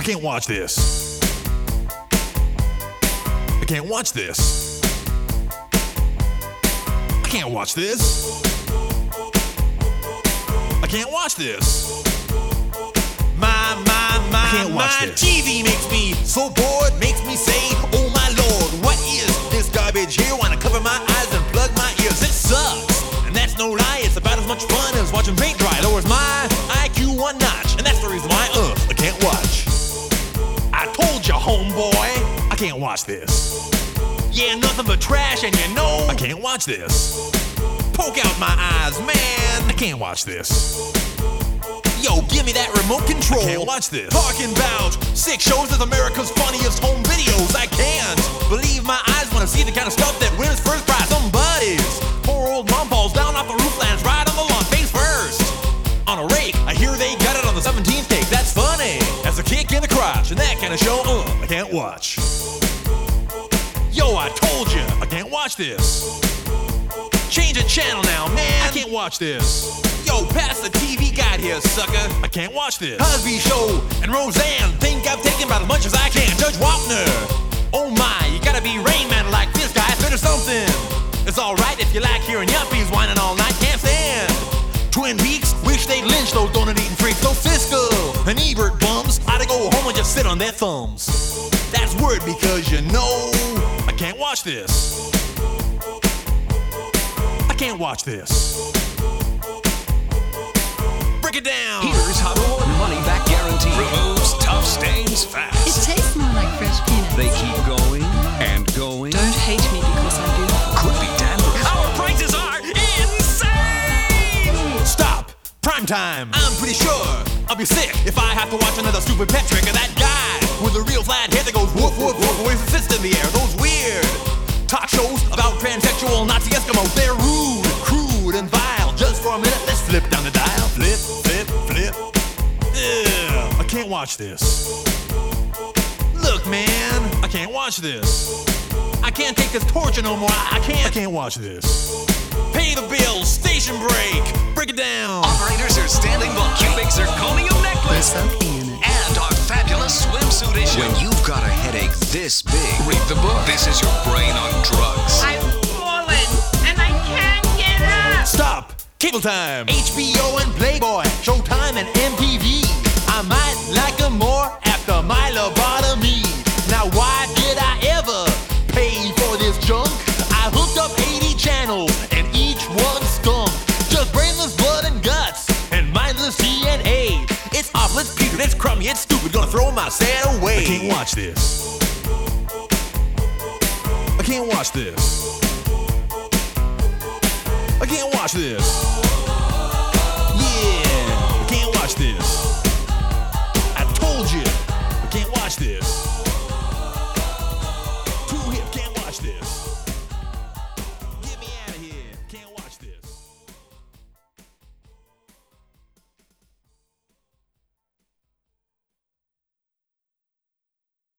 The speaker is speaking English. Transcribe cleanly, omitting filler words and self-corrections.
can't watch this. I can't watch this. I can't watch this. I can't watch this. I can't watch this. TV makes me so bored, makes me say, oh my lord, what is this garbage here? Wanna cover my eyes and plug my ears. It sucks, and that's no lie. It's about as much fun as watching paint dry. Lowers my IQ one notch, and that's the reason why I can't watch. I told you, homeboy, I can't watch this. Yeah, nothing but trash, and you know I can't watch this. Poke out my eyes, man, I can't watch this. Yo, give me that remote control. I can't watch this. Talking about 6 shows as America's funniest home videos. I can't believe my eyes when I see the kind of stuff that wins first prize. Somebody's poor old mom falls down off the roof, lands right on the lawn, face first. On a rake, I hear they got it on the 17th take. That's funny. That's a kick in the crotch, and that kind of show, I can't watch. Yo, I told you, I can't watch this. Change the channel now, man. I can't watch this. Yo, pass the TV guide here, sucker. I can't watch this. Cosby Show and Roseanne think I've taken about as much as I can. Judge Wapner, oh my, you gotta be Rain Man like this guy. Fit or something. It's alright if you like hearing yuppies whining all night. Can't stand Twin Peaks. Wish they'd lynch those donut-eating freaks. Those Siskel and Ebert bums ought to go home and just sit on their thumbs. That's word because you know I can't watch this. I can't watch this. Break it down. Here's how to order money-back guarantee. Removes tough stains fast. It tastes more like fresh peanuts. They keep going and going. Don't hate me because I do. Could be dandruff. Our prices are insane! Stop! Prime time! I'm pretty sure I'll be sick if I have to watch another stupid pet trick of that guy with a real flat head that goes woof woof woof with his fist in the air. Those weird talk shows about transsexual Nazi Eskimos. They're rude, crude, and vile. Just for a minute, let's flip down the dial. Flip, flip, flip. Ugh, I can't watch this. Look, man, I can't watch this. I can't take this torture no more. I can't watch this. Pay the bill, station break. Break it down. Operators are standing by. Cubic zirconium necklace. Soaking in it. And our fabulous swimsuit issue. When you've got a headache this big, read the book. This is your brain on drugs. I've fallen and I can't get up. Stop! Cable time! HBO and Playboy, Showtime and MTV. I might like them more after my lobotomy. Now why did I ever pay for this junk? I hooked up 80 channels and each one stunk. Just brainless blood and guts and mindless DNA. It's awful, it's putrid, it's crummy, it's stupid. Gonna throw my set away. I can't watch this. I can't watch this. I can't watch this. Yeah.